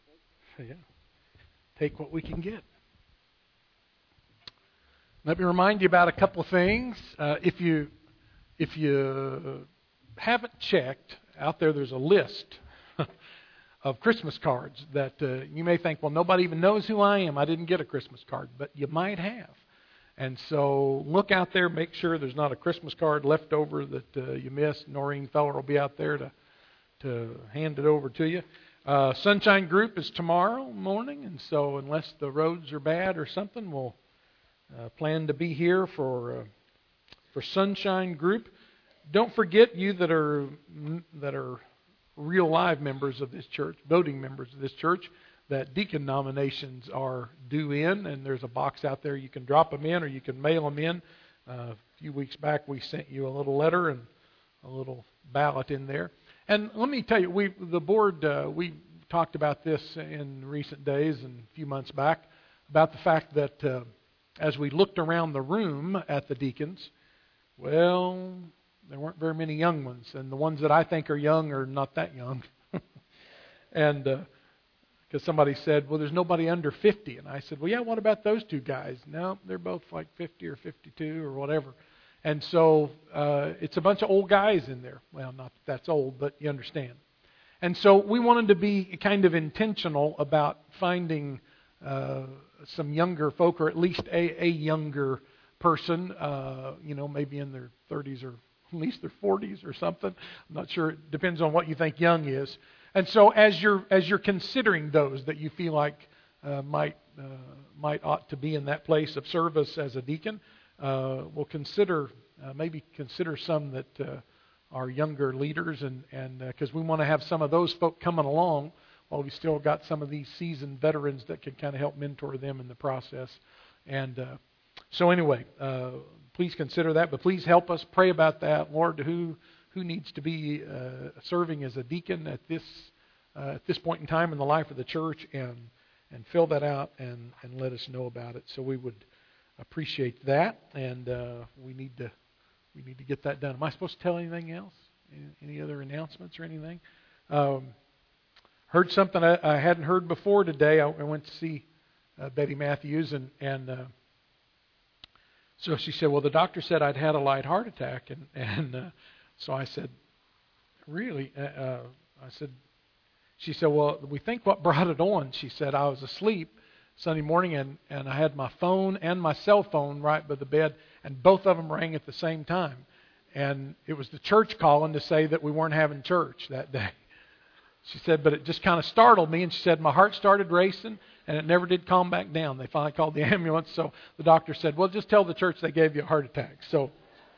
Yeah. Take what we can get. Let me remind you about a couple of things. If you haven't checked, out there's a list of Christmas cards that you may think, well, nobody even knows who I am. I didn't get a Christmas card, but you might have. And so look out there, make sure there's not a Christmas card left over that you missed. Noreen Feller will be out there to hand it over to you. Sunshine Group is tomorrow morning, and so unless the roads are bad or something, we'll plan to be here for Sunshine Group. Don't forget, you that are real live members of this church, voting members of this church, that deacon nominations are due in, and there's a box out there. You can drop them in or you can mail them in. A few weeks back we sent you a little letter and a little ballot in there. And let me tell you, the board, we talked about this in recent days and a few months back, about the fact that as we looked around the room at the deacons, well, there weren't very many young ones. And the ones that I think are young are not that young. And because somebody said, well, there's nobody under 50. And I said, well, yeah, what about those two guys? No, they're both like 50 or 52 or whatever. And so it's a bunch of old guys in there. Well, not that that's old, but you understand. And so we wanted to be kind of intentional about finding some younger folk, or at least a younger person, maybe in their 30s or at least their 40s or something. I'm not sure. It depends on what you think young is. And so as you're considering those that you feel like might ought to be in that place of service as a deacon, we'll consider some that are younger leaders, and because we want to have some of those folk coming along while we still got some of these seasoned veterans that can kind of help mentor them in the process. And so anyway, please consider that, but please help us pray about that. Lord, who needs to be serving as a deacon at this point in time in the life of the church, and fill that out and let us know about it. So we would appreciate that, and we need to get that done. Am I supposed to tell anything else? Any other announcements or anything? Heard something I hadn't heard before today. I went to see Betty Matthews, and so she said, well, the doctor said I'd had a light heart attack, and so I said, really? She said, well, we think what brought it on. She said, I was asleep Sunday morning, and I had my phone and my cell phone right by the bed, and both of them rang at the same time. And it was the church calling to say that we weren't having church that day. She said, but it just kind of startled me, and she said my heart started racing, and it never did calm back down. They finally called the ambulance, so the doctor said, well, just tell the church they gave you a heart attack. So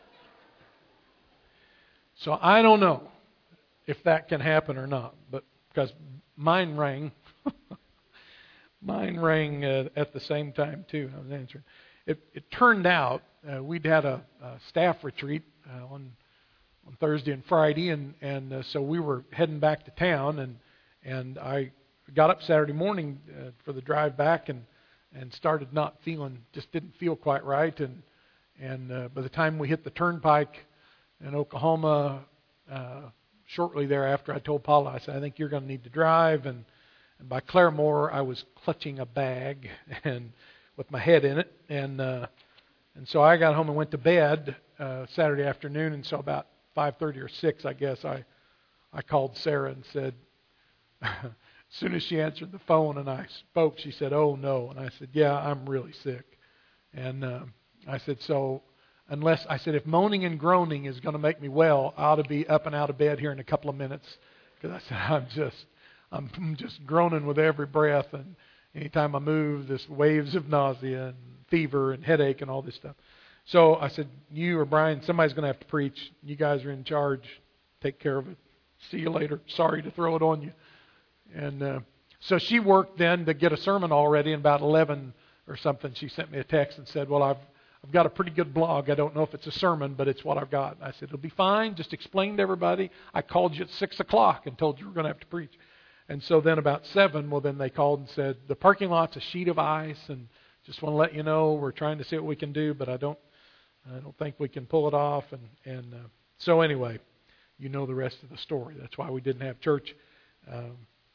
I don't know if that can happen or not, but because mine rang. Mine rang at the same time, too. I was answering. It turned out we'd had a staff retreat on Thursday and Friday, and so we were heading back to town, and I got up Saturday morning for the drive back and started didn't feel quite right, and by the time we hit the turnpike in Oklahoma, shortly thereafter, I told Paula, I said, I think you're going to need to drive, and by Claremore, I was clutching a bag and with my head in it, and so I got home and went to bed Saturday afternoon, and so about 5:30 or 6, I guess, I called Sarah and said, as soon as she answered the phone and I spoke, she said, oh no, and I said, yeah, I'm really sick, and I said, so if moaning and groaning is going to make me well, I ought to be up and out of bed here in a couple of minutes, because I said, I'm just groaning with every breath, and anytime I move, this waves of nausea and fever and headache and all this stuff. So I said, you or Brian, somebody's going to have to preach. You guys are in charge. Take care of it. See you later. Sorry to throw it on you. And so she worked then to get a sermon all ready, and about 11 or something, she sent me a text and said, well, I've got a pretty good blog. I don't know if it's a sermon, but it's what I've got. I said, it'll be fine. Just explain to everybody. I called you at 6 o'clock and told you we're going to have to preach. And so then about 7, then they called and said, the parking lot's a sheet of ice, and just want to let you know we're trying to see what we can do, but I don't think we can pull it off. And so anyway, you know the rest of the story. That's why we didn't have church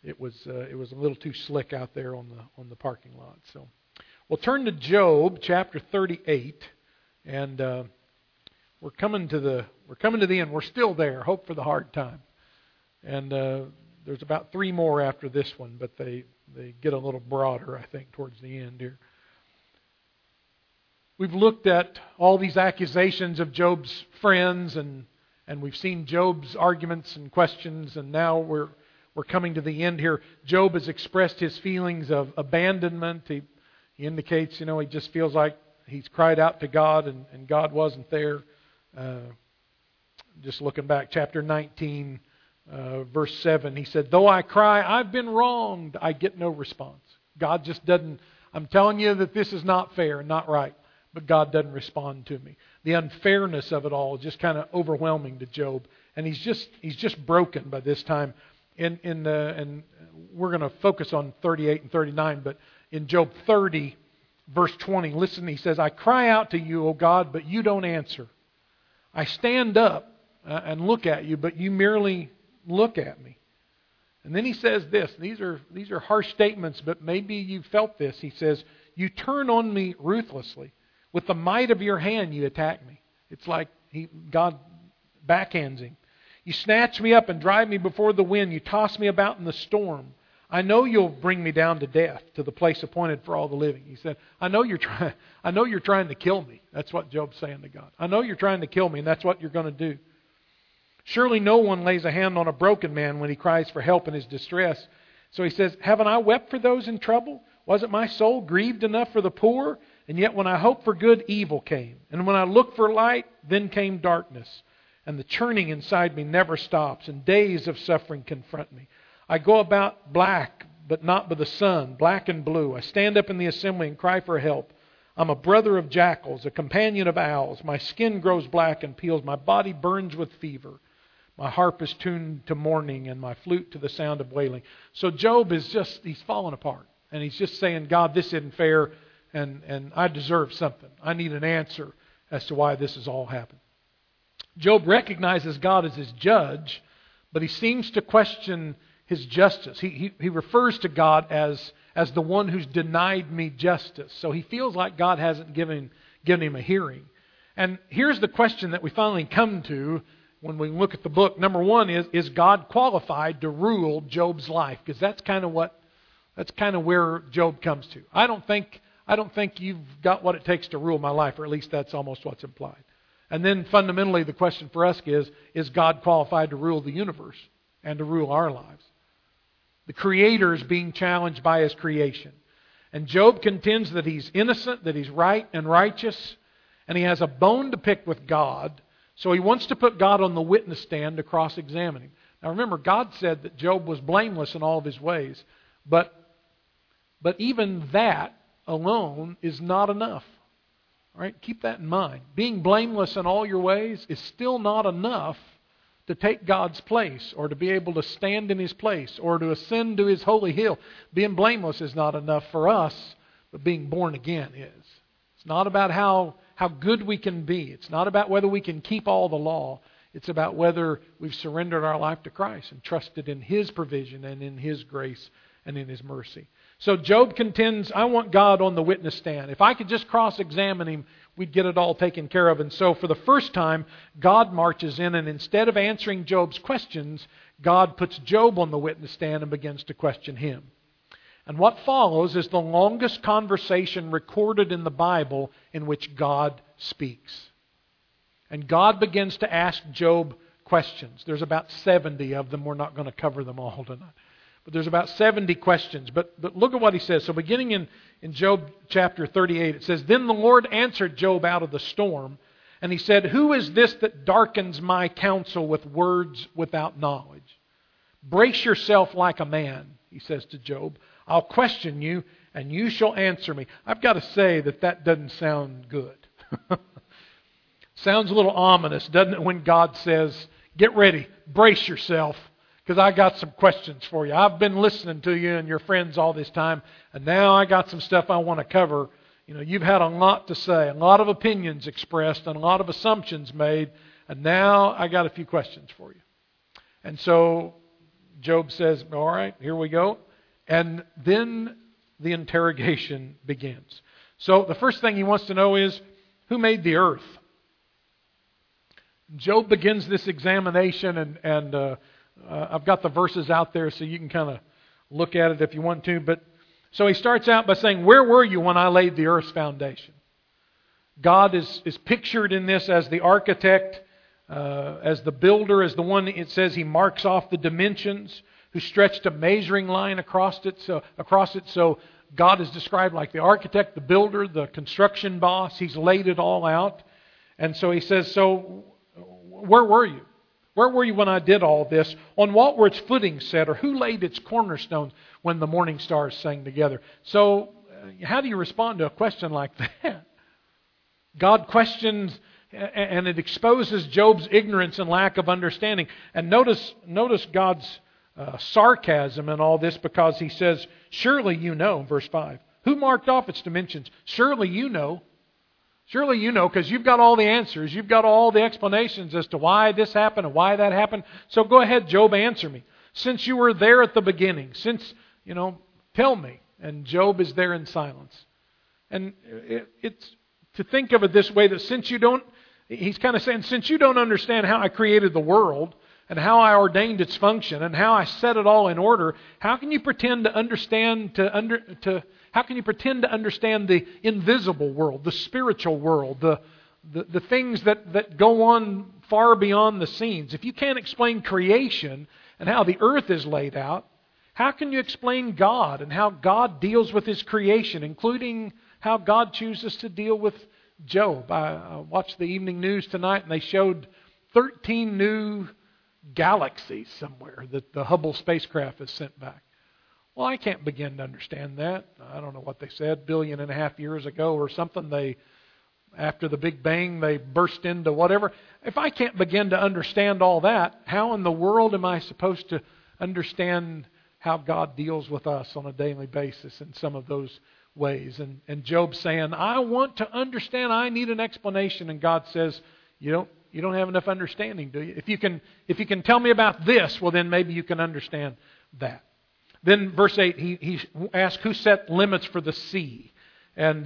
it was a little too slick out there on the parking lot. So we'll turn to Job chapter 38, and we're coming to the end. We're still there. Hope for the hard time. And there's about 3 more after this one, but they get a little broader, I think, towards the end here. We've looked at all these accusations of Job's friends, and we've seen Job's arguments and questions, and now we're coming to the end here. Job has expressed his feelings of abandonment. He indicates, he just feels like he's cried out to God, and God wasn't there. Just looking back, chapter 19, verse 7, he said, "Though I cry, I've been wronged, I get no response." God just doesn't, I'm telling you that this is not fair and not right, but God doesn't respond to me. The unfairness of it all is just kind of overwhelming to Job, and he's just broken by this time. And we're going to focus on 38 and 39, but in Job 30, verse 20, listen, he says, "I cry out to you, O God, but you don't answer. I stand up and look at you, but you merely look at me." And then he says this. These are harsh statements, but maybe you felt this. He says, "You turn on me ruthlessly. With the might of your hand you attack me." It's like God backhands him. "You snatch me up and drive me before the wind. You toss me about in the storm. I know you'll bring me down to death, to the place appointed for all the living." He said, I know you're trying to kill me. That's what Job's saying to God. I know you're trying to kill me, and that's what you're going to do. "Surely no one lays a hand on a broken man when he cries for help in his distress." So he says, "Haven't I wept for those in trouble? Wasn't my soul grieved enough for the poor? And yet when I hoped for good, evil came. And when I looked for light, then came darkness. And the churning inside me never stops, and days of suffering confront me. I go about black, but not by the sun, black and blue. I stand up in the assembly and cry for help. I'm a brother of jackals, a companion of owls. My skin grows black and peels. My body burns with fever. My harp is tuned to mourning, and my flute to the sound of wailing." So Job he's fallen apart. And he's just saying, "God, this isn't fair, and I deserve something. I need an answer as to why this has all happened." Job recognizes God as his judge, but he seems to question his justice. He refers to God as the one who's denied me justice. So he feels like God hasn't given him a hearing. And here's the question that we finally come to when we look at the book. Number one is God qualified to rule Job's life? Because that's kind of where Job comes to. I don't think you've got what it takes to rule my life, or at least that's almost what's implied. And then fundamentally the question for us is God qualified to rule the universe and to rule our lives? The Creator is being challenged by His creation. And Job contends that he's innocent, that he's right and righteous, and he has a bone to pick with God. So he wants to put God on the witness stand to cross-examine him. Now remember, God said that Job was blameless in all of his ways. But even that alone is not enough. All right? Keep that in mind. Being blameless in all your ways is still not enough to take God's place, or to be able to stand in His place, or to ascend to His holy hill. Being blameless is not enough for us, but being born again is. It's not about how good we can be. It's not about whether we can keep all the law. It's about whether we've surrendered our life to Christ and trusted in His provision and in His grace and in His mercy. So Job contends, I want God on the witness stand. If I could just cross-examine him, we'd get it all taken care of. And so for the first time, God marches in, and instead of answering Job's questions, God puts Job on the witness stand and begins to question him. And what follows is the longest conversation recorded in the Bible in which God speaks. And God begins to ask Job questions. There's about 70 of them. We're not going to cover them all tonight. But there's about 70 questions. But look at what he says. So beginning in Job chapter 38, it says, Then the Lord answered Job out of the storm, and He said, Who is this that darkens my counsel with words without knowledge? Brace yourself like a man, He says to Job. I'll question you, and you shall answer me. I've got to say that doesn't sound good. Sounds a little ominous, doesn't it, when God says, Get ready, brace yourself, because I got some questions for you. I've been listening to you and your friends all this time, and now I got some stuff I want to cover. You know, you've had a lot to say, a lot of opinions expressed, and a lot of assumptions made, and now I got a few questions for you. And so Job says, all right, here we go. And then the interrogation begins. So the first thing he wants to know is, who made the earth? Job begins this examination, and I've got the verses out there so you can kind of look at it if you want to. But so he starts out by saying, where were you when I laid the earth's foundation? God is pictured in this as the architect, as the builder, as the one, it says he marks off the dimensions, who stretched a measuring line across it. So God is described like the architect, the builder, the construction boss. He's laid it all out. And so he says, so where were you? Where were you when I did all this? On what were its footings set? Or who laid its cornerstones when the morning stars sang together? So how do you respond to a question like that? God questions, and it exposes Job's ignorance and lack of understanding. And notice God's sarcasm in all this, because he says, surely you know, verse 5. Who marked off its dimensions? Surely you know. Surely you know, because you've got all the answers. You've got all the explanations as to why this happened and why that happened. So go ahead, Job, answer me. Since you were there at the beginning, tell me. And Job is there in silence. And it's to think of it this way, that he's kind of saying, since you don't understand how I created the world and how I ordained its function and how I set it all in order, how can you pretend to understand how can you pretend to understand the invisible world, the spiritual world, the things that go on far beyond the scenes? If you can't explain creation and how the earth is laid out, how can you explain God and how God deals with His creation, including how God chooses to deal with Job? I watched the evening news tonight, and they showed 13 new galaxies somewhere that the Hubble spacecraft has sent back. Well, I can't begin to understand that. I don't know what they said, 1.5 billion years ago or something. After the Big Bang, they burst into whatever. If I can't begin to understand all that, how in the world am I supposed to understand how God deals with us on a daily basis in some of those ways? And Job's saying, I want to understand. I need an explanation. And God says, you don't have enough understanding, do you? If you can tell me about this, well, then maybe you can understand that. Then verse 8, he asked, who set limits for the sea? And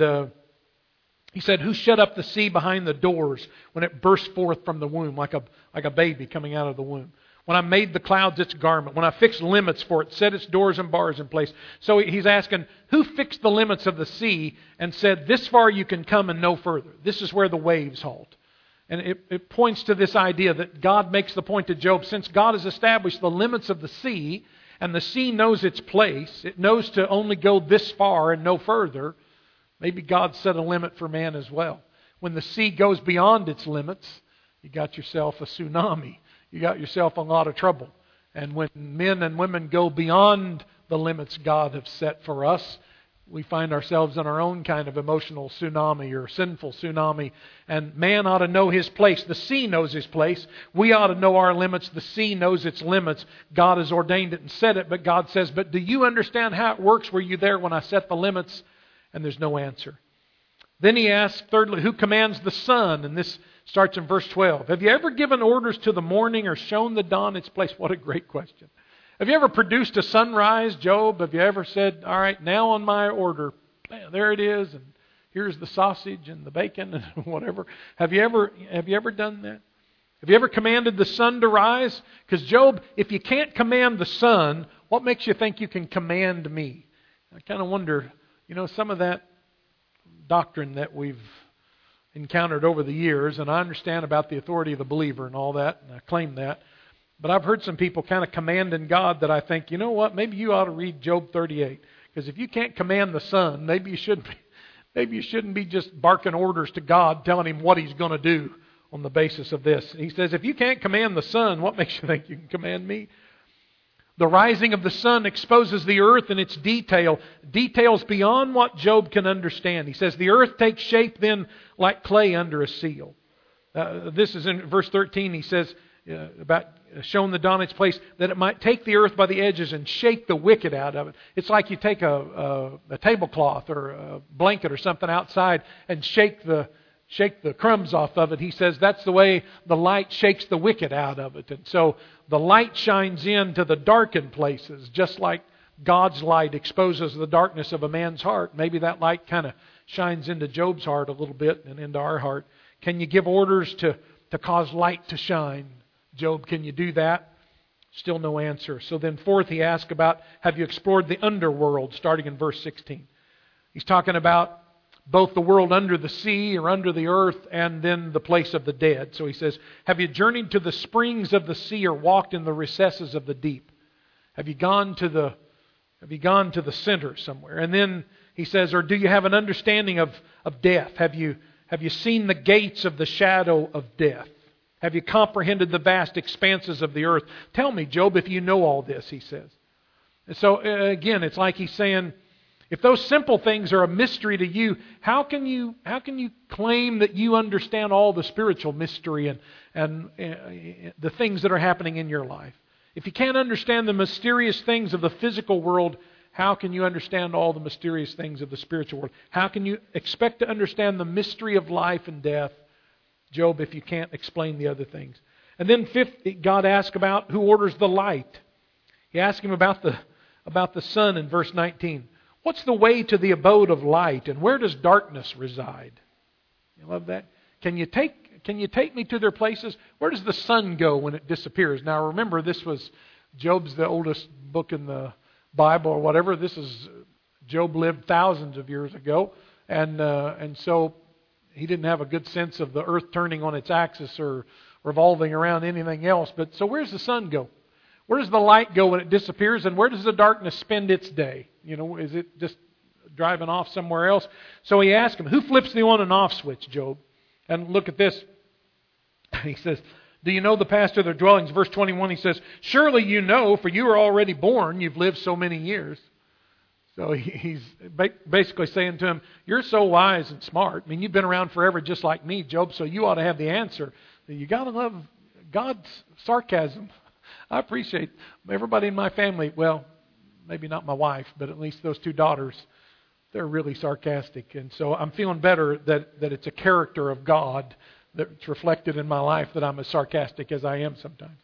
he said, who shut up the sea behind the doors when it burst forth from the womb, like a baby coming out of the womb? When I made the clouds its garment, when I fixed limits for it, set its doors and bars in place. So he's asking, who fixed the limits of the sea and said, this far you can come and no further? This is where the waves halt. And it points to this idea that God makes the point to Job, since God has established the limits of the sea, and the sea knows its place, it knows to only go this far and no further, maybe God set a limit for man as well. When the sea goes beyond its limits, you got yourself a tsunami. You got yourself a lot of trouble. And when men and women go beyond the limits God has set for us, we find ourselves in our own kind of emotional tsunami or sinful tsunami. And man ought to know his place. The sea knows his place. We ought to know our limits. The sea knows its limits. God has ordained it and set it. But God says, but do you understand how it works? Were you there when I set the limits? And there's no answer. Then he asks, thirdly, who commands the sun? And this starts in verse 12. Have you ever given orders to the morning or shown the dawn its place? What a great question. Have you ever produced a sunrise, Job? Have you ever said, all right, now on my order, bam, there it is, and here's the sausage and the bacon and whatever. Have you ever done that? Have you ever commanded the sun to rise? Because Job, if you can't command the sun, what makes you think you can command me? I kind of wonder, some of that doctrine that we've encountered over the years, and I understand about the authority of the believer and all that, and I claim that. But I've heard some people kind of commanding God that I think, you know what, maybe you ought to read Job 38. Because if you can't command the sun, maybe you shouldn't be just barking orders to God, telling Him what He's going to do on the basis of this. He says, if you can't command the sun, what makes you think you can command me? The rising of the sun exposes the earth in its details beyond what Job can understand. He says, the earth takes shape then like clay under a seal. This is in verse 13. He says, about shown the dawn its place, that it might take the earth by the edges and shake the wicked out of it. It's like you take a tablecloth or a blanket or something outside and shake the shake the crumbs off of it. He says that's the way the light shakes the wicked out of it. And so the light shines into the darkened places, just like God's light exposes the darkness of a man's heart. Maybe that light kind of shines into Job's heart a little bit and into our heart. Can you give orders to cause light to shine? Job, can you do that? Still no answer. So then fourth, he asked about, have you explored the underworld, starting in verse 16. He's talking about both the world under the sea or under the earth and then the place of the dead. So he says, have you journeyed to the springs of the sea or walked in the recesses of the deep? Have you gone to the center somewhere? And then he says, or do you have an understanding of death? Have you seen the gates of the shadow of death? Have you comprehended the vast expanses of the earth? Tell me, Job, if you know all this, he says. And so again, it's like he's saying, if those simple things are a mystery to you, how can you claim that you understand all the spiritual mystery and the things that are happening in your life? If you can't understand the mysterious things of the physical world, how can you understand all the mysterious things of the spiritual world? How can you expect to understand the mystery of life and death, Job, if you can't explain the other things? And then fifth, God asked about who orders the light. He asked him about the sun in verse 19. What's the way to the abode of light, and where does darkness reside? You love that? Can you take me to their places? Where does the sun go when it disappears? Now remember, this was Job's the oldest book in the Bible or whatever. Job lived thousands of years ago, and so he didn't have a good sense of the earth turning on its axis or revolving around anything else. But so where's the sun go? Where does the light go when it disappears? And where does the darkness spend its day? Is it just driving off somewhere else? So he asked him, who flips the on and off switch, Job? And look at this. He says, do you know the path to their dwellings? Verse 21, he says, surely you know, for you are already born. You've lived so many years. So he's basically saying to him, you're so wise and smart. I mean, you've been around forever just like me, Job, so you ought to have the answer. You got to love God's sarcasm. I appreciate everybody in my family. Well, maybe not my wife, but at least those two daughters, they're really sarcastic. And so I'm feeling better that it's a character of God that's reflected in my life that I'm as sarcastic as I am sometimes.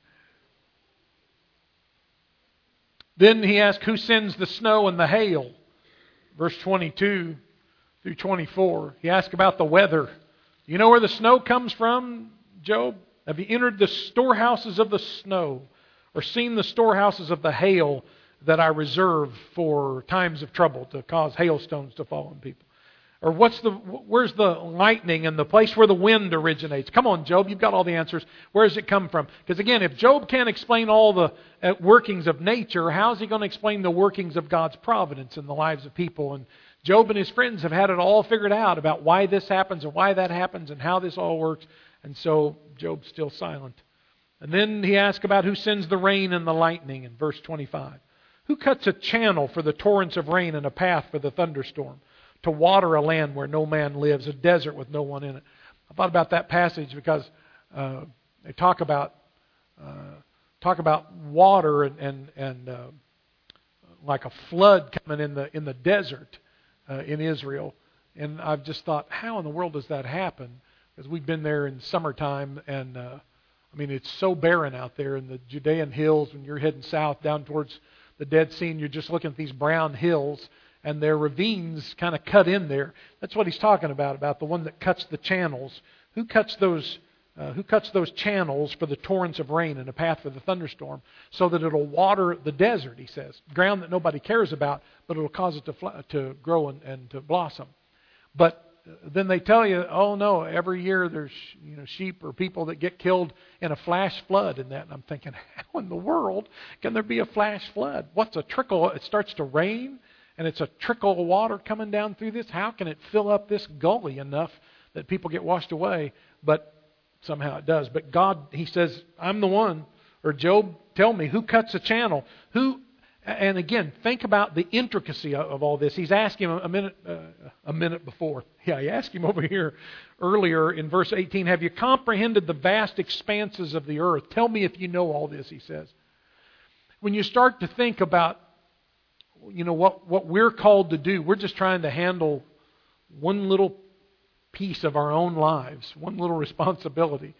Then he asked, who sends the snow and the hail? Verse 22 through 24. He asked about the weather. You know where the snow comes from, Job? Have you entered the storehouses of the snow or seen the storehouses of the hail that I reserve for times of trouble to cause hailstones to fall on people? Or where's the lightning and the place where the wind originates? Come on, Job, you've got all the answers. Where does it come from? Because again, if Job can't explain all the workings of nature, how is he going to explain the workings of God's providence in the lives of people? And Job and his friends have had it all figured out about why this happens and why that happens and how this all works. And so Job's still silent. And then he asks about who sends the rain and the lightning in verse 25. Who cuts a channel for the torrents of rain and a path for the thunderstorm? To water a land where no man lives, a desert with no one in it. I thought about that passage because they talk about water and like a flood coming in the desert in Israel, and I've just thought, how in the world does that happen? Because we've been there in summertime, and it's so barren out there in the Judean hills when you're heading south down towards the Dead Sea, and you're just looking at these brown hills. And their ravines kind of cut in there. That's what he's talking about the one that cuts the channels. Who cuts those channels for the torrents of rain and a path for the thunderstorm so that it'll water the desert, he says. Ground that nobody cares about, but it'll cause it to grow and to blossom. But then they tell you, oh no, every year there's sheep or people that get killed in a flash flood and that. And I'm thinking, how in the world can there be a flash flood? What's a trickle? It starts to rain. And it's a trickle of water coming down through this. How can it fill up this gully enough that people get washed away? But somehow it does. But God, he says, I'm the one. Or Job, tell me, who cuts a channel? And again, think about the intricacy of all this. He's asked him a minute before. Yeah, he asked him over here earlier in verse 18, have you comprehended the vast expanses of the earth? Tell me if you know all this, he says. When you start to think about what we're called to do, we're just trying to handle one little piece of our own lives, one little responsibility,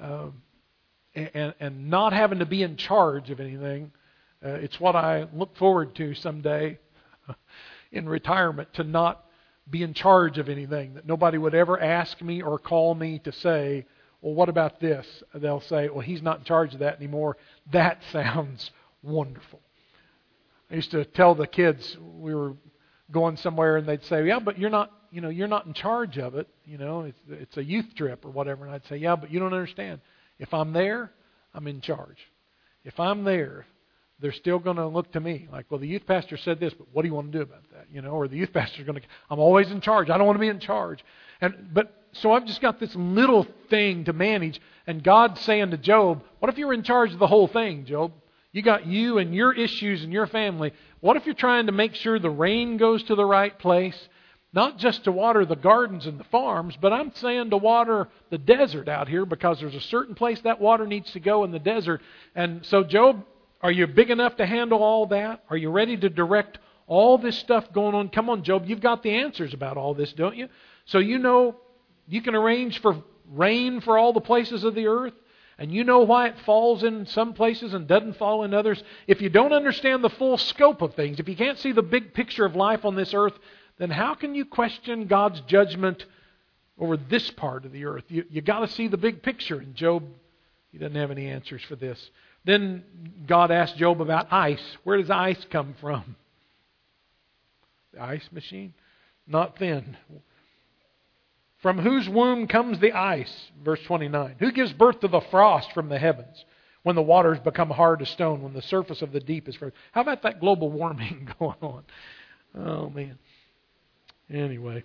and not having to be in charge of anything. It's what I look forward to someday in retirement, to not be in charge of anything, that nobody would ever ask me or call me to say, well, what about this? They'll say, well, he's not in charge of that anymore. That sounds wonderful. I used to tell the kids, we were going somewhere, and they'd say, yeah, but you're not in charge of it. It's a youth trip or whatever. And I'd say, yeah, but you don't understand. If I'm there, I'm in charge. If I'm there, they're still going to look to me like, well, the youth pastor said this, but what do you want to do about that? Or the youth pastor's going to, I'm always in charge. I don't want to be in charge. So I've just got this little thing to manage. And God's saying to Job, what if you were in charge of the whole thing, Job? You got you and your issues and your family. What if you're trying to make sure the rain goes to the right place? Not just to water the gardens and the farms, but I'm saying to water the desert out here, because there's a certain place that water needs to go in the desert. And so, Job, are you big enough to handle all that? Are you ready to direct all this stuff going on? Come on, Job, you've got the answers about all this, don't you? So you can arrange for rain for all the places of the earth, and you know why it falls in some places and doesn't fall in others. If you don't understand the full scope of things, if you can't see the big picture of life on this earth, then how can you question God's judgment over this part of the earth? You got to see the big picture. And Job, he doesn't have any answers for this. Then God asked Job about ice. Where does ice come from? The ice machine? Not thin. From whose womb comes the ice? Verse 29. Who gives birth to the frost from the heavens, when the waters become hard as stone, when the surface of the deep is frozen? How about that global warming going on? Oh, man. Anyway,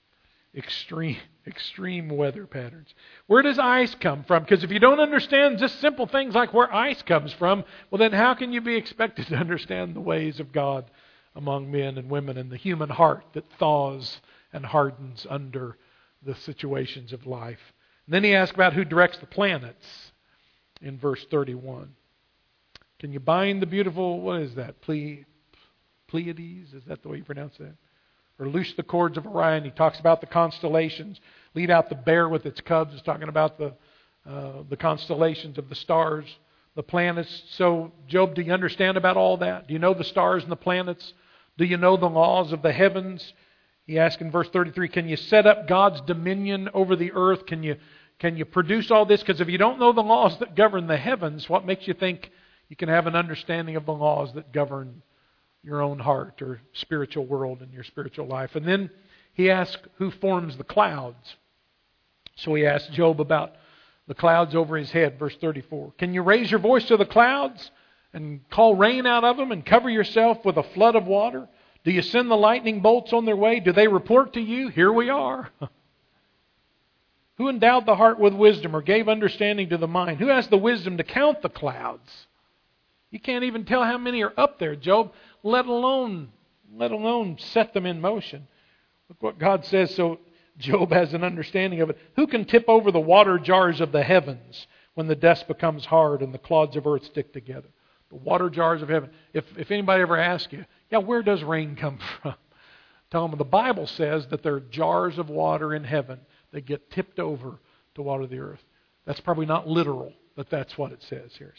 extreme weather patterns. Where does ice come from? Because if you don't understand just simple things like where ice comes from, well, then how can you be expected to understand the ways of God among men and women, and the human heart that thaws and hardens under the situations of life? And then he asks about who directs the planets in verse 31. Can you bind the beautiful, what is that, Pleiades? Is that the way you pronounce that? Or loose the cords of Orion. He talks about the constellations. Lead out the bear with its cubs. He's talking about the constellations of the stars, the planets. So, Job, do you understand about all that? Do you know the stars and the planets? Do you know the laws of the heavens? He asks in verse 33, can you set up God's dominion over the earth? Can you produce all this? Because if you don't know the laws that govern the heavens, what makes you think you can have an understanding of the laws that govern your own heart or spiritual world and your spiritual life? And then he asks who forms the clouds. So he asks Job about the clouds over his head, verse 34. Can you raise your voice to the clouds and call rain out of them and cover yourself with a flood of water? Do you send the lightning bolts on their way? Do they report to you? Here we are. Who endowed the heart with wisdom or gave understanding to the mind? Who has the wisdom to count the clouds? You can't even tell how many are up there, Job, let alone set them in motion. Look what God says, so Job has an understanding of it. Who can tip over the water jars of the heavens when the dust becomes hard and the clods of earth stick together? The water jars of heaven. If anybody ever asks you, yeah, where does rain come from? Tell them the Bible says that there are jars of water in heaven that get tipped over to water the earth. That's probably not literal, but that's what it says here.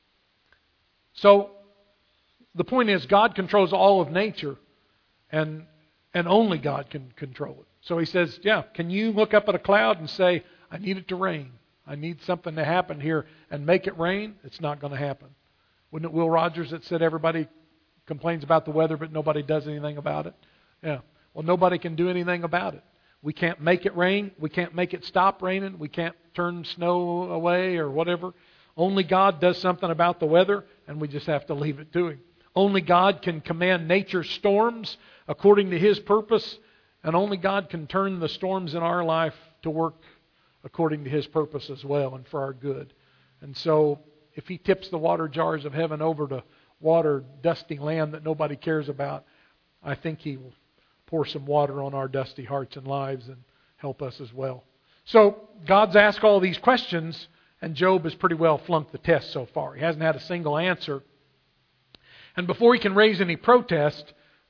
So the point is, God controls all of nature, and only God can control it. So he says, yeah, can you look up at a cloud and say, I need it to rain. I need something to happen here and make it rain? It's not going to happen. Wasn't it Will Rogers that said everybody complains about the weather, but nobody does anything about it? Yeah. Well, nobody can do anything about it. We can't make it rain. We can't make it stop raining. We can't turn snow away or whatever. Only God does something about the weather, and we just have to leave it to Him. Only God can command nature's storms according to His purpose, and only God can turn the storms in our life to work according to His purpose as well and for our good. And so, if He tips the water jars of heaven over to water dusty land that nobody cares about, I think He will pour some water on our dusty hearts and lives and help us as well. So, God's asked all these questions, and Job has pretty well flunked the test so far. He hasn't had a single answer. And before he can raise any protest,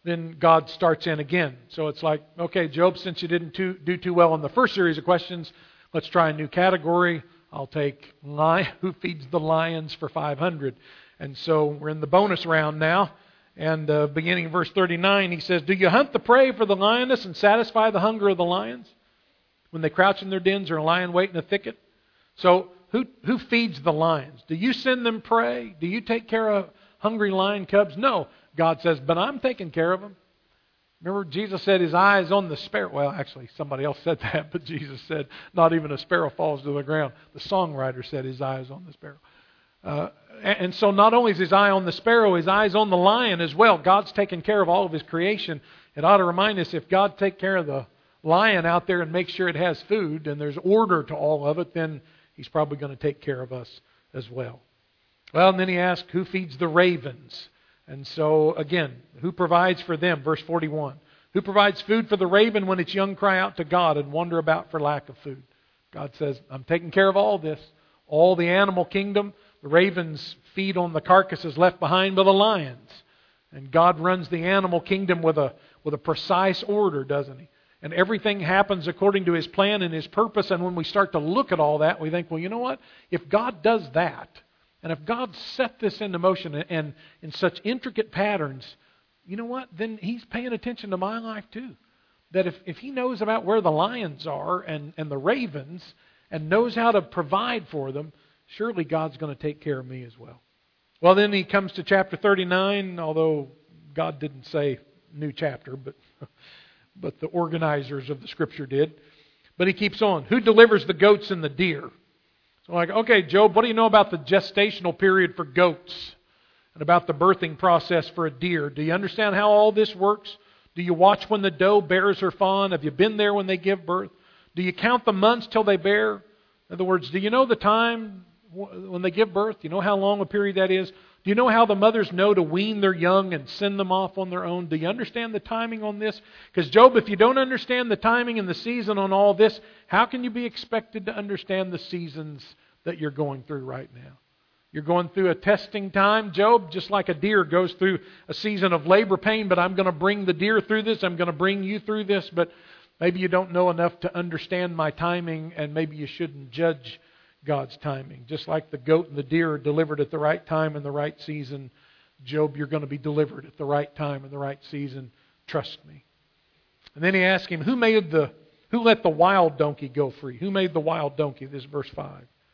then God starts in again. So it's like, okay, Job, since you didn't do too well in the first series of questions, let's try a new category. I'll take who feeds the lions for 500. And so we're in the bonus round now. And beginning in verse 39, he says, do you hunt the prey for the lioness and satisfy the hunger of the lions? When they crouch in their dens or lie in wait in a thicket? So who feeds the lions? Do you send them prey? Do you take care of hungry lion cubs? No. God says, but I'm taking care of them. Remember, Jesus said his eye is on the sparrow. Well, actually, somebody else said that, but Jesus said, not even a sparrow falls to the ground. The songwriter said his eye is on the sparrow. And so not only is his eye on the sparrow, his eye is on the lion as well. God's taking care of all of his creation. It ought to remind us, if God take care of the lion out there and make sure it has food and there's order to all of it, then he's probably going to take care of us as well. Well, and then he asks, who feeds the ravens? And so, again, who provides for them? Verse 41. Who provides food for the raven when its young cry out to God and wander about for lack of food? God says, I'm taking care of all this. All the animal kingdom, the ravens feed on the carcasses left behind by the lions. And God runs the animal kingdom with a precise order, doesn't he? And everything happens according to his plan and his purpose. And when we start to look at all that, we think, well, you know what? If God does that, and if God set this into motion and in such intricate patterns, you know what? Then he's paying attention to my life too. That if he knows about where the lions are and the ravens and knows how to provide for them, surely God's going to take care of me as well. Well, then he comes to chapter 39, although God didn't say new chapter, but the organizers of the Scripture did. But he keeps on. Who delivers the goats and the deer? So like, okay, Job, what do you know about the gestational period for goats? And about the birthing process for a deer? Do you understand how all this works? Do you watch when the doe bears her fawn? Have you been there when they give birth? Do you count the months till they bear? In other words, do you know the time when they give birth? Do you know how long a period that is? Do you know how the mothers know to wean their young and send them off on their own? Do you understand the timing on this? Because Job, if you don't understand the timing and the season on all this, how can you be expected to understand the seasons that you're going through right now? You're going through a testing time, Job, just like a deer goes through a season of labor pain, but I'm going to bring the deer through this. I'm going to bring you through this, but maybe you don't know enough to understand my timing, and maybe you shouldn't judge God's timing. Just like the goat and the deer are delivered at the right time and the right season, Job, you're going to be delivered at the right time and the right season. Trust me. And then he asked him, who let the wild donkey go free? Who made the wild donkey? This is verse 5.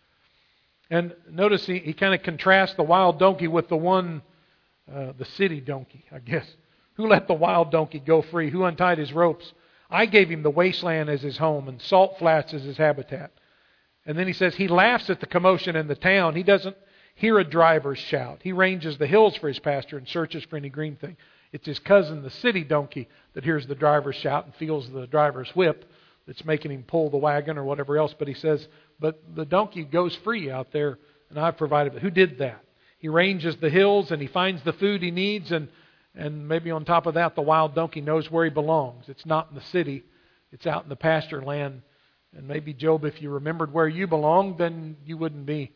And notice he kind of contrasts the wild donkey with the city donkey, I guess. Who let the wild donkey go free? Who untied his ropes? I gave him the wasteland as his home and salt flats as his habitat. And then he says he laughs at the commotion in the town. He doesn't hear a driver's shout. He ranges the hills for his pasture and searches for any green thing. It's his cousin, the city donkey, that hears the driver's shout and feels the driver's whip that's making him pull the wagon or whatever else. But he says, but the donkey goes free out there, and I've provided it. Who did that? He ranges the hills and he finds the food he needs, and maybe on top of that, the wild donkey knows where he belongs. It's not in the city. It's out in the pasture land. And maybe, Job, if you remembered where you belonged, then you wouldn't be,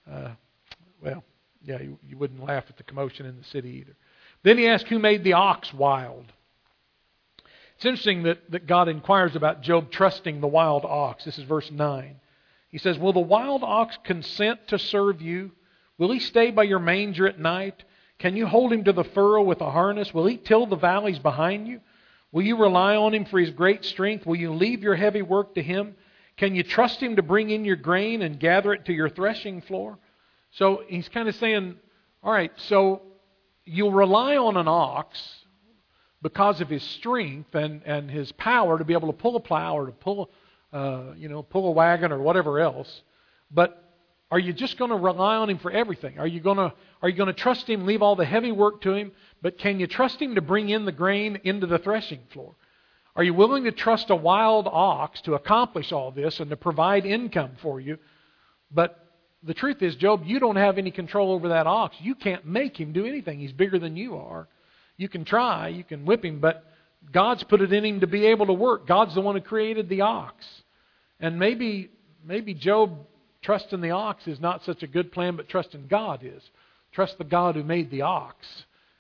you wouldn't laugh at the commotion in the city either. Then he asked, who made the ox wild? It's interesting that God inquires about Job trusting the wild ox. This is verse 9. He says, will the wild ox consent to serve you? Will he stay by your manger at night? Can you hold him to the furrow with a harness? Will he till the valleys behind you? Will you rely on him for his great strength? Will you leave your heavy work to him? Can you trust him to bring in your grain and gather it to your threshing floor? So he's kind of saying, all right, so you'll rely on an ox because of his strength and his power to be able to pull a plow or to pull a wagon or whatever else. But are you just going to rely on him for everything? Are you going to trust him, leave all the heavy work to him? But can you trust him to bring in the grain into the threshing floor? Are you willing to trust a wild ox to accomplish all this and to provide income for you? But the truth is, Job, you don't have any control over that ox. You can't make him do anything. He's bigger than you are. You can try, you can whip him, but God's put it in him to be able to work. God's the one who created the ox. And maybe Job trusting the ox is not such a good plan, but trusting God is. Trust the God who made the ox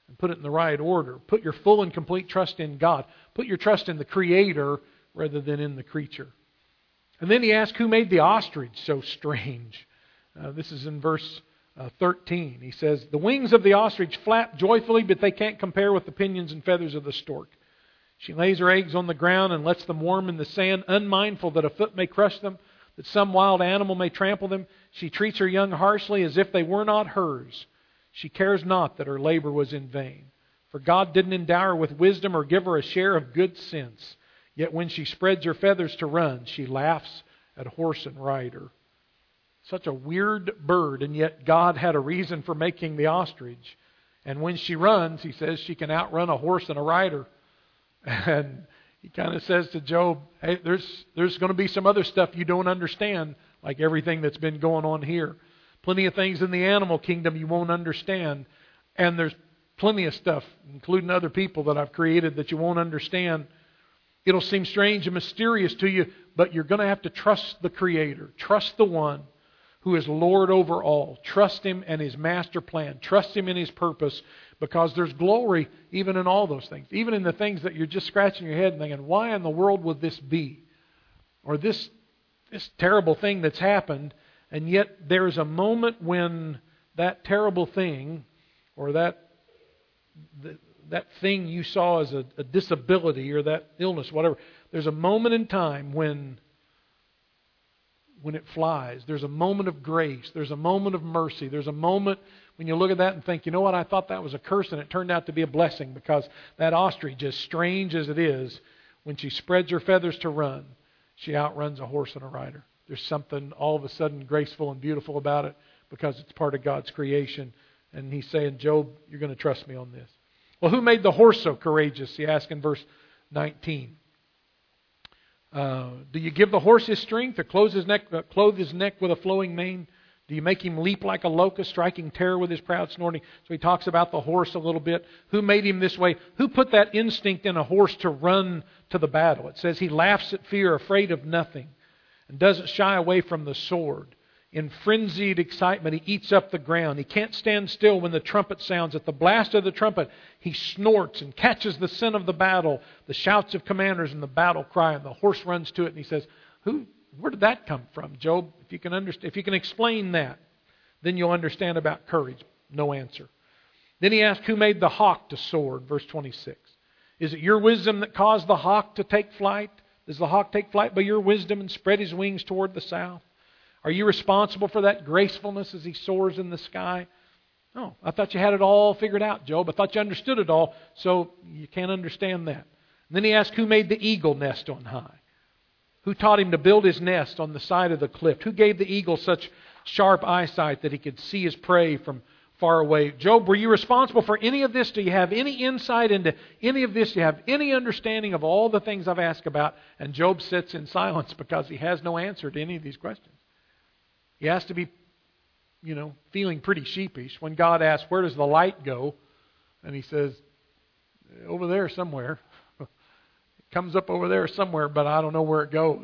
and put it in the right order. Put your full and complete trust in God. Put your trust in the Creator rather than in the creature. And then he asked, who made the ostrich so strange? This is in verse 13. He says, the wings of the ostrich flap joyfully, but they can't compare with the pinions and feathers of the stork. She lays her eggs on the ground and lets them warm in the sand, unmindful that a foot may crush them, that some wild animal may trample them. She treats her young harshly as if they were not hers. She cares not that her labor was in vain. For God didn't endow her with wisdom or give her a share of good sense. Yet when she spreads her feathers to run, she laughs at horse and rider. Such a weird bird, and yet God had a reason for making the ostrich. And when she runs, he says she can outrun a horse and a rider. And he kind of says to Job, hey, there's going to be some other stuff you don't understand, like everything that's been going on here. Plenty of things in the animal kingdom you won't understand. And there's plenty of stuff, including other people that I've created, that you won't understand. It'll seem strange and mysterious to you, but you're going to have to trust the Creator. Trust the One who is Lord over all. Trust Him and His master plan. Trust Him in His purpose, because there's glory even in all those things. Even in the things that you're just scratching your head and thinking, why in the world would this be? Or this terrible thing that's happened, and yet there's a moment when that terrible thing, or that thing you saw as a disability, or that illness, whatever, there's a moment in time when it flies. There's a moment of grace. There's a moment of mercy. There's a moment when you look at that and think, you know what, I thought that was a curse, and it turned out to be a blessing, because that ostrich, as strange as it is, when she spreads her feathers to run, she outruns a horse and a rider. There's something all of a sudden graceful and beautiful about it, because it's part of God's creation. And he's saying, Job, you're going to trust me on this. Well, who made the horse so courageous? He asks in verse 19. Do you give the horse his strength, or clothe his neck with a flowing mane? Do you make him leap like a locust, striking terror with his proud snorting? So he talks about the horse a little bit. Who made him this way? Who put that instinct in a horse to run to the battle? It says he laughs at fear, afraid of nothing, and doesn't shy away from the sword. In frenzied excitement, he eats up the ground. He can't stand still when the trumpet sounds. At the blast of the trumpet, he snorts and catches the scent of the battle, the shouts of commanders and the battle cry, and the horse runs to it. And he says, where did that come from, Job? If you can explain that, then you'll understand about courage. No answer. Then he asked, who made the hawk to soar? Verse 26. Is it your wisdom that caused the hawk to take flight? Does the hawk take flight by your wisdom and spread his wings toward the south? Are you responsible for that gracefulness as he soars in the sky? Oh, I thought you had it all figured out, Job. I thought you understood it all, so you can't understand that. And then he asked, who made the eagle nest on high? Who taught him to build his nest on the side of the cliff? Who gave the eagle such sharp eyesight that he could see his prey from far away? Job, were you responsible for any of this? Do you have any insight into any of this? Do you have any understanding of all the things I've asked about? And Job sits in silence because he has no answer to any of these questions. He has to be, feeling pretty sheepish when God asks, where does the light go? And he says, over there somewhere. It comes up over there somewhere, but I don't know where it goes.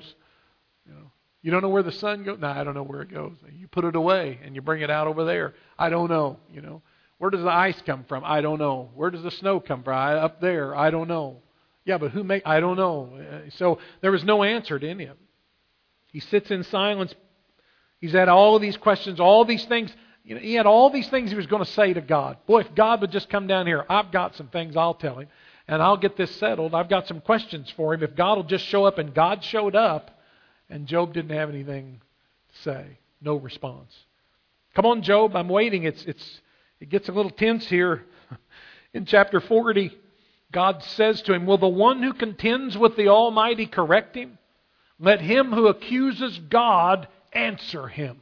You don't know where the sun goes? No, I don't know where it goes. You put it away and you bring it out over there. I don't know. Where does the ice come from? I don't know. Where does the snow come from? Up there. I don't know. Yeah, but I don't know. So there was no answer to any of it. He sits in silence. He's had all of these questions, all these things. He had all these things he was going to say to God. Boy, if God would just come down here, I've got some things I'll tell him, and I'll get this settled. I've got some questions for him. If God will just show up, and God showed up, and Job didn't have anything to say. No response. Come on, Job, I'm waiting. It gets a little tense here. In chapter 40, God says to him, will the one who contends with the Almighty correct him? Let him who accuses God answer him.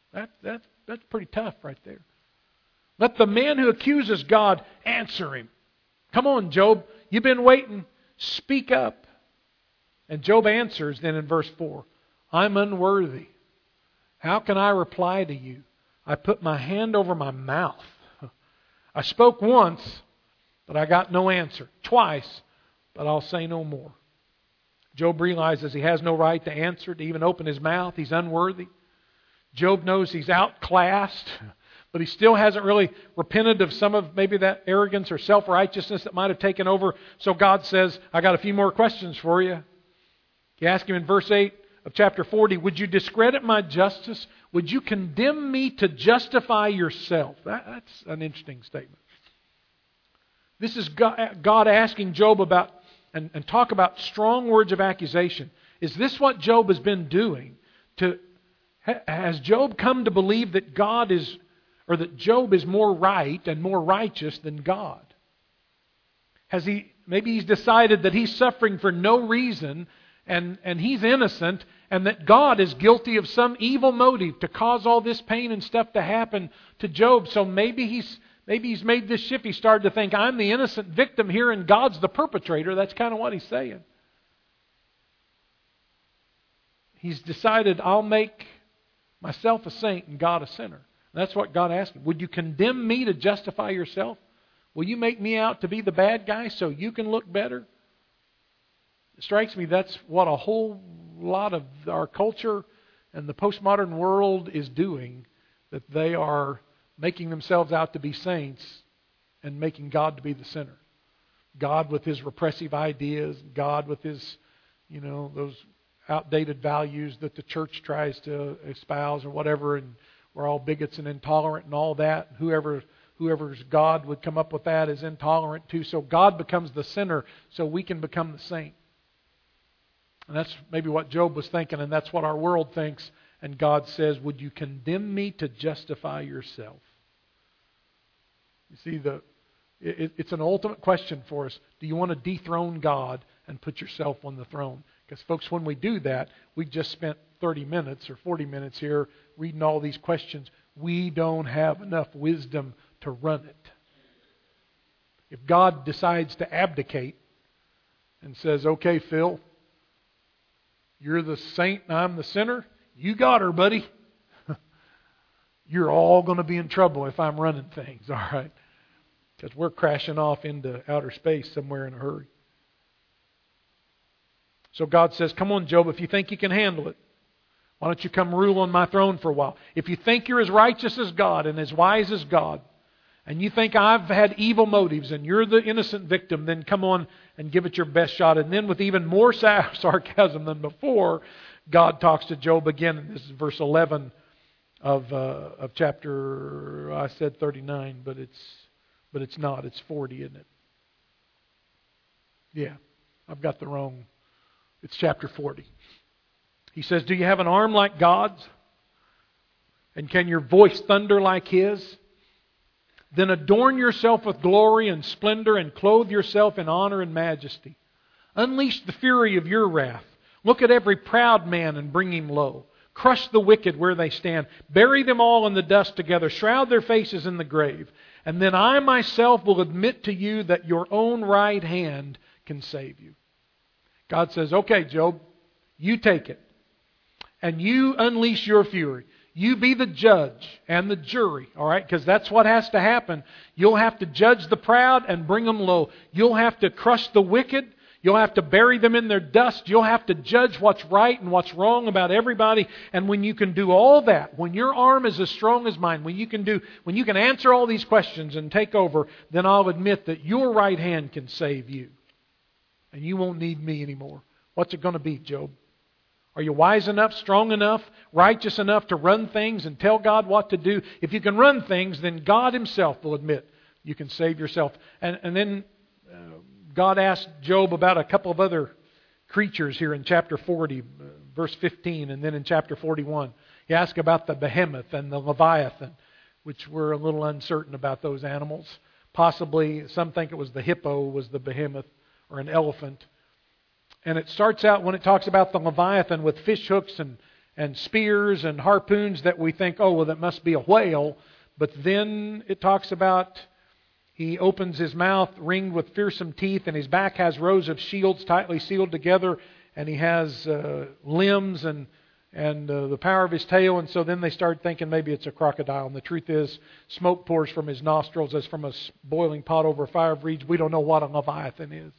That's pretty tough right there. Let the man who accuses God answer him. Come on, Job. You've been waiting. Speak up. And Job answers then in verse 4. I'm unworthy. How can I reply to you? I put my hand over my mouth. I spoke once, but I got no answer. Twice, but I'll say no more. Job realizes he has no right to answer, to even open his mouth. He's unworthy. Job knows he's outclassed But he still hasn't really repented of some of maybe that arrogance or self-righteousness that might have taken over. So God says, I got a few more questions for you. You ask him in verse 8 of chapter 40, would you discredit my justice? Would you condemn me to justify yourself? That's an interesting statement. This is God asking Job about, and talk about strong words of accusation. Is this what Job has been doing? Has Job come to believe that God is, or that Job is more right and more righteous than God? Maybe he's decided that he's suffering for no reason and he's innocent, and that God is guilty of some evil motive to cause all this pain and stuff to happen to Job. So maybe he's made this shift. He started to think, I'm the innocent victim here and God's the perpetrator. That's kind of what he's saying. He's decided, I'll make myself a saint and God a sinner. That's what God asked him. Would you condemn me to justify yourself? Will you make me out to be the bad guy so you can look better? It strikes me that's what a whole lot of our culture and the postmodern world is doing, that they are making themselves out to be saints and making God to be the sinner. God with His repressive ideas, God with His, those outdated values that the church tries to espouse or whatever, and we're all bigots and intolerant and all that. Whoever's God would come up with that is intolerant too. So God becomes the sinner so we can become the saint. And that's maybe what Job was thinking, and that's what our world thinks. And God says, would you condemn me to justify yourself? You see, it's an ultimate question for us. Do you want to dethrone God and put yourself on the throne? Because folks, when we do that, we just spent 30 minutes or 40 minutes here reading all these questions. We don't have enough wisdom to run it. If God decides to abdicate and says, okay, Phil, you're the saint and I'm the sinner, you got her, buddy. You're all going to be in trouble if I'm running things, all right? Because we're crashing off into outer space somewhere in a hurry. So God says, come on, Job, if you think you can handle it, why don't you come rule on my throne for a while? If you think you're as righteous as God and as wise as God, and you think I've had evil motives and you're the innocent victim, then come on and give it your best shot. And then with even more sarcasm than before, God talks to Job again. And this is verse 11 of chapter, I said 39, but it's not. It's 40, isn't it? Yeah, I've got the wrong. It's chapter 40. He says, do you have an arm like God's? And can your voice thunder like His? Then adorn yourself with glory and splendor and clothe yourself in honor and majesty. Unleash the fury of your wrath. Look at every proud man and bring him low. Crush the wicked where they stand. Bury them all in the dust together. Shroud their faces in the grave. And then I myself will admit to you that your own right hand can save you. God says, okay, Job, you take it. And you unleash your fury. You be the judge and the jury, all right? Because that's what has to happen. You'll have to judge the proud and bring them low. You'll have to crush the wicked. You'll have to bury them in their dust. You'll have to judge what's right and what's wrong about everybody. And when you can do all that, when your arm is as strong as mine, when you can answer all these questions and take over, then I'll admit that your right hand can save you. And you won't need me anymore. What's it going to be, Job? Are you wise enough, strong enough, righteous enough to run things and tell God what to do? If you can run things, then God Himself will admit you can save yourself. And then God asked Job about a couple of other creatures here in chapter 40, verse 15, and then in chapter 41. He asked about the behemoth and the leviathan, which we're a little uncertain about those animals. Possibly, some think it was the hippo was the behemoth or an elephant. And it starts out when it talks about the Leviathan with fish hooks and spears and harpoons that we think, oh, well, that must be a whale. But then it talks about he opens his mouth ringed with fearsome teeth, and his back has rows of shields tightly sealed together, and he has limbs and the power of his tail. And so then they start thinking maybe it's a crocodile. And the truth is, smoke pours from his nostrils as from a boiling pot over a fire breeze. We don't know what a Leviathan is.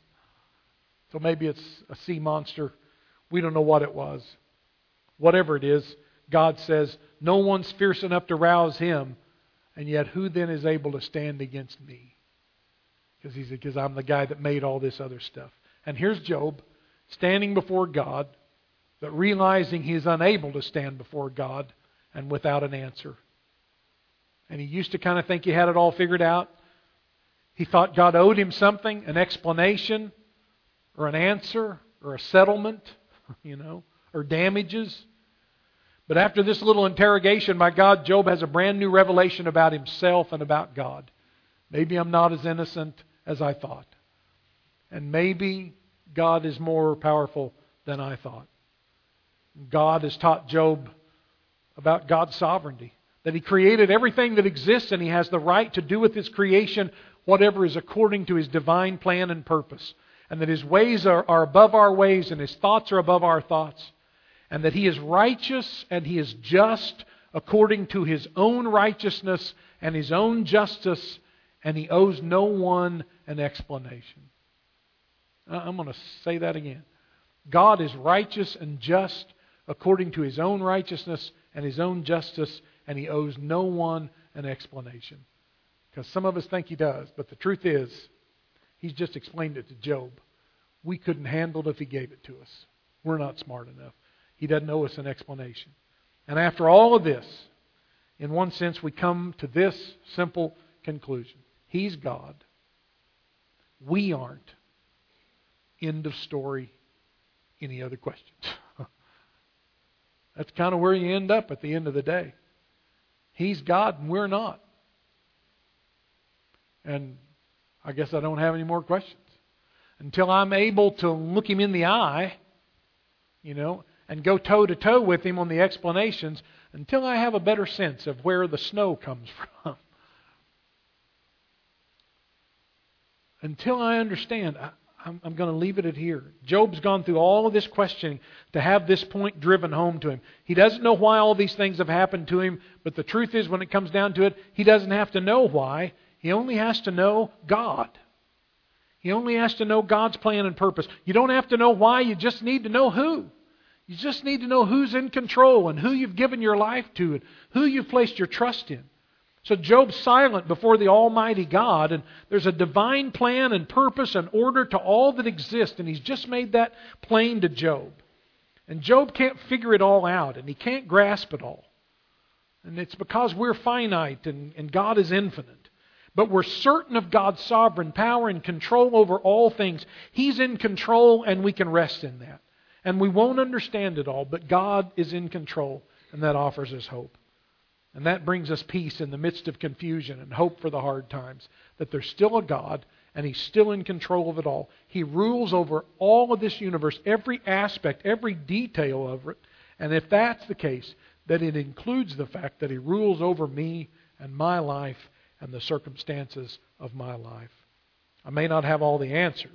So maybe it's a sea monster. We don't know what it was. Whatever it is, God says, no one's fierce enough to rouse Him, And yet who then is able to stand against me? Because I'm the guy that made all this other stuff. And here's Job standing before God, but realizing he is unable to stand before God and without an answer. And he used to kind of think he had it all figured out. He thought God owed him something, an explanation, or an answer, or a settlement, or damages. But after this little interrogation by God, Job has a brand new revelation about himself and about God. Maybe I'm not as innocent as I thought. And maybe God is more powerful than I thought. God has taught Job about God's sovereignty. That He created everything that exists and He has the right to do with His creation whatever is according to His divine plan and purpose. And that His ways are above our ways and His thoughts are above our thoughts. And that He is righteous and He is just according to His own righteousness and His own justice, and He owes no one an explanation. I'm going to say that again. God is righteous and just according to His own righteousness and His own justice, and He owes no one an explanation. Because some of us think He does, but the truth is, He's just explained it to Job. We couldn't handle it if He gave it to us. We're not smart enough. He doesn't owe us an explanation. And after all of this, in one sense, we come to this simple conclusion. He's God. We aren't. End of story. Any other questions? That's kind of where you end up at the end of the day. He's God and we're not. And I guess I don't have any more questions. Until I'm able to look Him in the eye, and go toe-to-toe with Him on the explanations, until I have a better sense of where the snow comes from. Until I understand, I'm going to leave it at here. Job's gone through all of this questioning to have this point driven home to him. He doesn't know why all these things have happened to him, but the truth is, when it comes down to it, he doesn't have to know why. He only has to know God. He only has to know God's plan and purpose. You don't have to know why, you just need to know who. You just need to know who's in control and who you've given your life to and who you've placed your trust in. So Job's silent before the Almighty God, and there's a divine plan and purpose and order to all that exists, and He's just made that plain to Job. And Job can't figure it all out, and he can't grasp it all. And it's because we're finite and God is infinite. But we're certain of God's sovereign power and control over all things. He's in control, and we can rest in that. And we won't understand it all, but God is in control, and that offers us hope. And that brings us peace in the midst of confusion and hope for the hard times. That there's still a God, and He's still in control of it all. He rules over all of this universe, every aspect, every detail of it. And if that's the case, then it includes the fact that He rules over me and my life and the circumstances of my life. I may not have all the answers.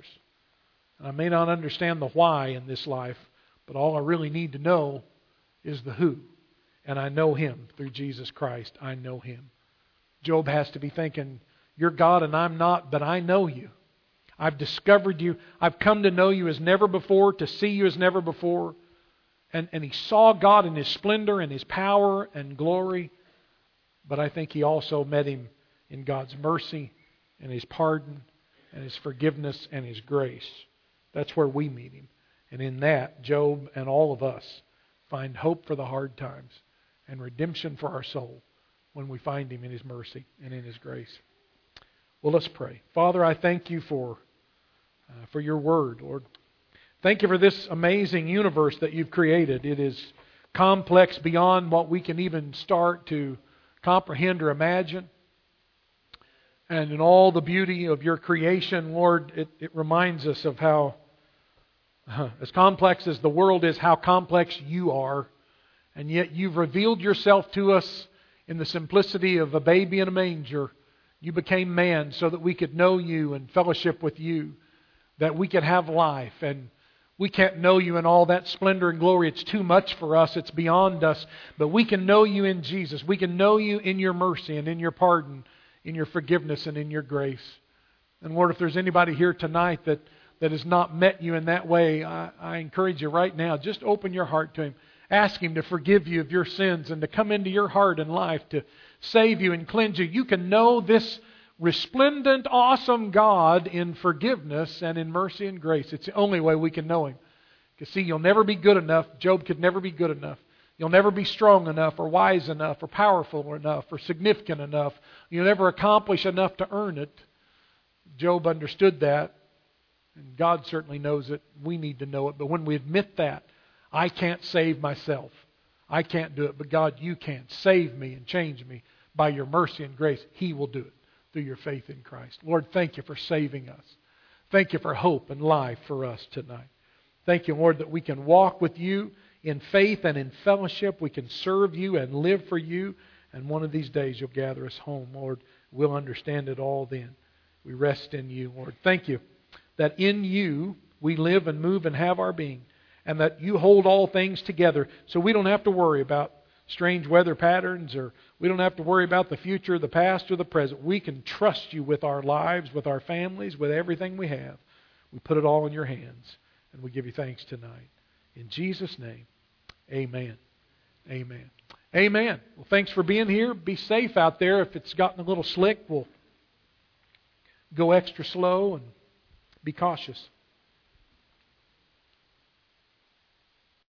I may not understand the why in this life, but all I really need to know is the who. And I know Him through Jesus Christ. I know Him. Job has to be thinking, you're God and I'm not, but I know You. I've discovered You. I've come to know You as never before, to see You as never before. And he saw God in His splendor and His power and glory. But I think he also met Him in God's mercy and His pardon and His forgiveness and His grace. That's where we meet Him. And in that, Job and all of us find hope for the hard times and redemption for our soul when we find Him in His mercy and in His grace. Well, let's pray. Father, I thank You for Your Word, Lord. Thank You for this amazing universe that You've created. It is complex beyond what we can even start to comprehend or imagine. And in all the beauty of Your creation, Lord, it reminds us of how, as complex as the world is, how complex You are. And yet You've revealed Yourself to us in the simplicity of a baby in a manger. You became man so that we could know You and fellowship with You, that we could have life. And we can't know You in all that splendor and glory. It's too much for us. It's beyond us. But we can know You in Jesus. We can know You in Your mercy and in Your pardon, in Your forgiveness and in Your grace. And Lord, if there's anybody here tonight that has not met You in that way, I encourage you right now, just open your heart to Him. ask Him to forgive you of your sins and to come into your heart and life to save you and cleanse you, you can know this resplendent, awesome God in forgiveness and in mercy and grace. It's the only way we can know Him. Because see, you'll never be good enough. Job could never be good enough. You'll never be strong enough or wise enough or powerful enough or significant enough. You'll never accomplish enough to earn it. Job understood that. And God certainly knows it. We need to know it. But when we admit that, I can't save myself. I can't do it. But God, you can. Save me and change me by your mercy and grace. He will do it through your faith in Christ. Lord, thank you for saving us. Thank you for hope and life for us tonight. Thank you, Lord, that we can walk with you in faith and in fellowship. We can serve you and live for you. And one of these days you'll gather us home, Lord. We'll understand it all then. We rest in you, Lord. Thank you that in you we live and move and have our being. And that you hold all things together. So we don't have to worry about strange weather patterns, or we don't have to worry about the future, the past, or the present. We can trust you with our lives, with our families, with everything we have. We put it all in your hands. And we give you thanks tonight. In Jesus' name, amen. Amen. Amen. Well, thanks for being here. Be safe out there. If it's gotten a little slick, we'll go extra slow and be cautious.